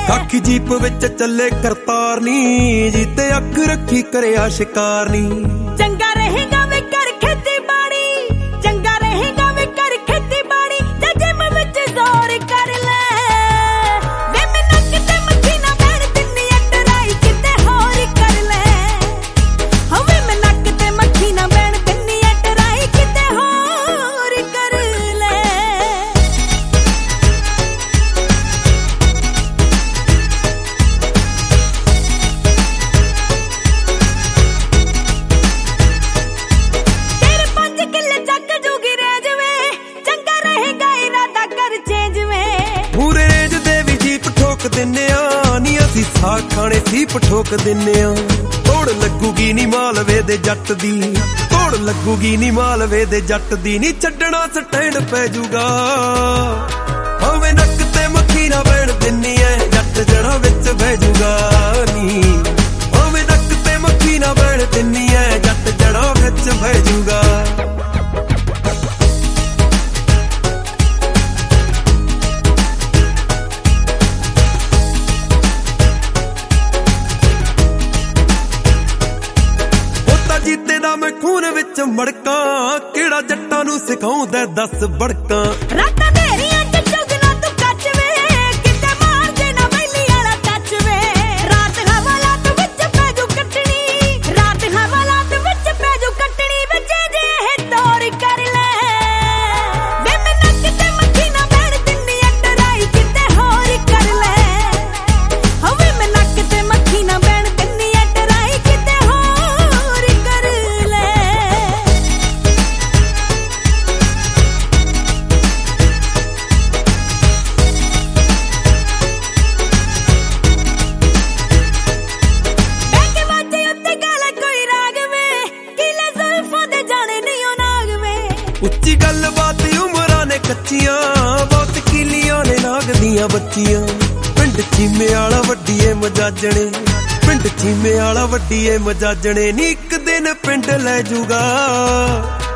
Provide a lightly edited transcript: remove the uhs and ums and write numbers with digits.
ਕਾਕੀ jeep ਵਿੱਚ ਚੱਲੇ ਕਰਤਾਰ ਨੀ ਜੀ ਤੇ ਅੱਖ ਰੱਖੀ ਕਰਿਆ ਸ਼ਿਕਾਰ ਨੀ ਚੰਗਾ ਰਹੇਗਾ ਵੇ ਕਰ ਖੇਤੀ ਬਾੜੀ ਚੰਗਾ ਰਹੇਗਾ ਵੇ ਕਰ ਖੇਤੀ ਬਾੜੀ ਤੇ ਜਿਮ ਵਿੱਚ ਜ਼ੋਰ ਕਰ ਲੈ ਵੇ ਮੈਨੂੰ ਕਿਤੇ ਮੱਖੀ ਨਾ ਬੈਣ ਦਿੰਨੀ ਟਰਾਈ ਕਿਤੇ ਹੋਰ ਕਰ ਲੈ ਹੋਵੇ ਮੈਨੂੰ ਕਿਤੇ ਮੱਖੀ ਨਾ ਬੈਣ ਦਿੰਨੀ ਟਰਾਈ ਕਿਤੇ ਹੋਰ ਕਰ ਲੈ ਦਿੰਨੇ ਆ ਨੀ ਅਸੀਂ ਸਾਗ ਖਾਣੇ ਸੀਪ ਠੋਕ ਦਿੰਨੇ ਆ ਤੋੜ ਲੱਗੂਗੀ ਨੀ ਮਾਲਵੇ ਦੇ ਜੱਟ ਦੀ ਤੋੜ ਲੱਗੂਗੀ ਨੀ ਮਾਲਵੇ ਦੇ ਜੱਟ ਦੀ ਨੀ ਛੱਡਣਾ ਸਟੈਂਡ ਪੈ ਜੂਗਾ ਹੋਵੇ ਨੱਕ ਤੇ ਮੱਖੀ ਨਾ ਬੈਣ ਦਿੰਨੀ ਐ ਜੱਟ ਜੜਾ ਵਿੱਚ ਬਹਿ ਜੂਗਾ ਨੀ ਹੋਵੇ ਨੱਕ ਤੇ ਮੱਖੀ ਨਾ ਬੈਣ ਦਿੰਨੀ ਐ ਜੱਟ ਜੜਾ ਵਿੱਚ ਬਹਿ ਜੂਗਾ ਜੀਤੇ ਦਾ ਮੈਂ ਖੂਨ ਵਿੱਚ ਮੜਕਾਂ ਕਿਹੜਾ ਜੱਟਾਂ ਨੂੰ ਸਿਖਾਉਂਦਾ 10 ਬੜਕਾਂ ਰਾਤਾਂ ਤੇਰੀਆਂ ਚ ਚੁਗਣਾ ਤੂੰ ਕੱਚ ਵੇ ਕਿਤੇ ਮਾਰ ਦੇ ਨਾ ਬੈਲੀ ਵਾਲਾ ਟੱਚ ਵੇ ਰਾਤ ਹਵਾਲਾਤ ਵਿੱਚ ਪੈਜੂ ਕੱਟਣੀ ਰਾਤ ਹਵਾਲਾਤ ਵਿੱਚ ਪੈਜੂ ਕੱਟਣੀ ਬੱਚੇ ਜੇ ਇਹ ਦੌਰ ਕਰ ਲੈ ਵੇ ਮੈਨੂੰ ਕਿਤੇ ਮੱਖੀ ਨਾ ਬੈਣ ਦਿੰਨੀ ਟਰਾਈ ਕਿਤੇ ਹੋਰ ਕਰ ਲੈ ਹੋਵੇ ਮੈਨੂੰ ਕਿਤੇ ਮੱਖੀ ਨਾ ਬੈਣ ਦਿੰਨੀ ਟਰਾਈ ਕਿਤੇ ਹੋਰ ਕਰ ਲੈ ਬੈਕੇ ਬਾਜੇ ਉੱਤੇ ਗਾਲਾ ਕੋਈ ਰਾਗ ਵੇ ਕਿਲੇ ਜ਼ੁਲਫਾਂ ਦੇ ਜਾਣੇ ਨਹੀਂ ਉਹ ਨਾਗ ਵੇ ਉੱਚੀ ਗੱਲਬਾਤ ਉਮਰਾਂ ਨੇ ਕੱਚੀਆਂ ਬਹੁਤ ਕੀਲੀਆਂ ਨੇ ਨਾਗ ਦੀਆਂ ਬੱਚੀਆਂ ਪਿੰਡ ਚੀਮੇ ਵਾਲਾ ਵੱਡੀਏ ਮਜਾਜਣੇ ਪਿੰਡ ਚੀਮੇ ਵਾਲਾ ਵੱਡੀਏ ਮਜਾਜਣੇ ਨੀ ਇੱਕ ਦਿਨ ਪਿੰਡ ਲੈ ਜੂਗਾ